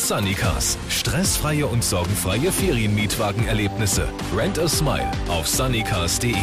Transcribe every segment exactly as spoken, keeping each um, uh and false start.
Sunnycars. Stressfreie und sorgenfreie Ferienmietwagenerlebnisse. Rent a Smile auf sunnycars punkt de.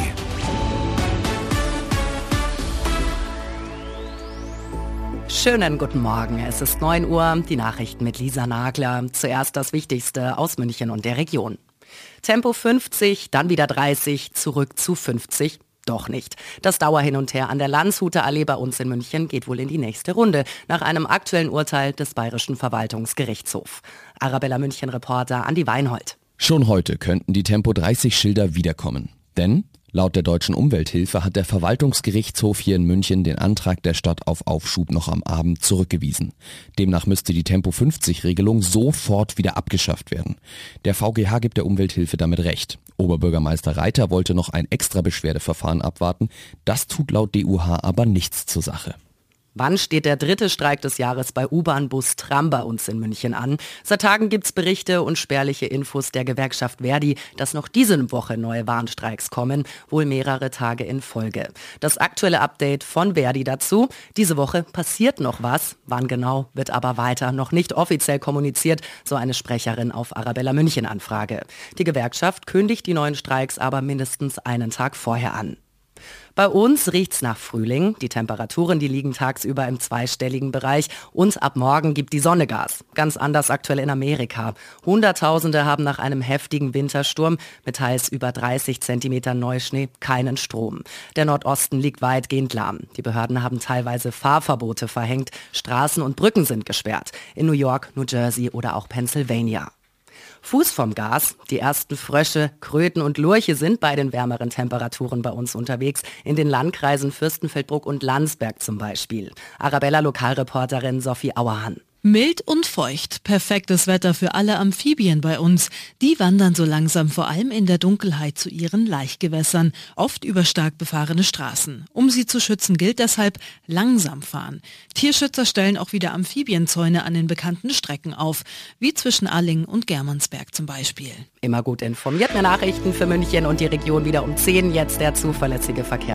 Schönen guten Morgen, es ist neun Uhr, die Nachrichten mit Lisa Nagler. Zuerst das Wichtigste aus München und der Region. Tempo fünfzig, dann wieder dreißig, zurück zu fünfzig. Doch nicht. Das Dauerhin und Her an der Landshuter Allee bei uns in München geht wohl in die nächste Runde, nach einem aktuellen Urteil des Bayerischen Verwaltungsgerichtshofs. Arabella München-Reporter Andi Weinhold. Schon heute könnten die Tempo dreißig Schilder wiederkommen. Denn laut der Deutschen Umwelthilfe hat der Verwaltungsgerichtshof hier in München den Antrag der Stadt auf Aufschub noch am Abend zurückgewiesen. Demnach müsste die Tempo fünfzig Regelung sofort wieder abgeschafft werden. Der V G H gibt der Umwelthilfe damit recht. Oberbürgermeister Reiter wollte noch ein extra Beschwerdeverfahren abwarten. Das tut laut D U H aber nichts zur Sache. Wann steht der dritte Streik des Jahres bei U-Bahn, Bus, Tram bei uns in München an? Seit Tagen gibt's Berichte und spärliche Infos der Gewerkschaft Verdi, dass noch diese Woche neue Warnstreiks kommen, wohl mehrere Tage in Folge. Das aktuelle Update von Verdi dazu: Diese Woche passiert noch was. Wann genau, wird aber weiter noch nicht offiziell kommuniziert, so eine Sprecherin auf Arabella München Anfrage. Die Gewerkschaft kündigt die neuen Streiks aber mindestens einen Tag vorher an. Bei uns riecht's nach Frühling. Die Temperaturen, die liegen tagsüber im zweistelligen Bereich und ab morgen gibt die Sonne Gas. Ganz anders aktuell in Amerika. Hunderttausende haben nach einem heftigen Wintersturm mit teils über dreißig Zentimeter Neuschnee keinen Strom. Der Nordosten liegt weitgehend lahm. Die Behörden haben teilweise Fahrverbote verhängt. Straßen und Brücken sind gesperrt. In New York, New Jersey oder auch Pennsylvania. Fuß vom Gas. Die ersten Frösche, Kröten und Lurche sind bei den wärmeren Temperaturen bei uns unterwegs. In den Landkreisen Fürstenfeldbruck und Landsberg zum Beispiel. Arabella-Lokalreporterin Sophie Auerhahn. Mild und feucht, perfektes Wetter für alle Amphibien bei uns. Die wandern so langsam vor allem in der Dunkelheit zu ihren Laichgewässern, oft über stark befahrene Straßen. Um sie zu schützen, gilt deshalb langsam fahren. Tierschützer stellen auch wieder Amphibienzäune an den bekannten Strecken auf, wie zwischen Alling und Germansberg zum Beispiel. Immer gut informiert. Mehr Nachrichten für München und die Region wieder um zehn. Jetzt der zuverlässige Verkehr.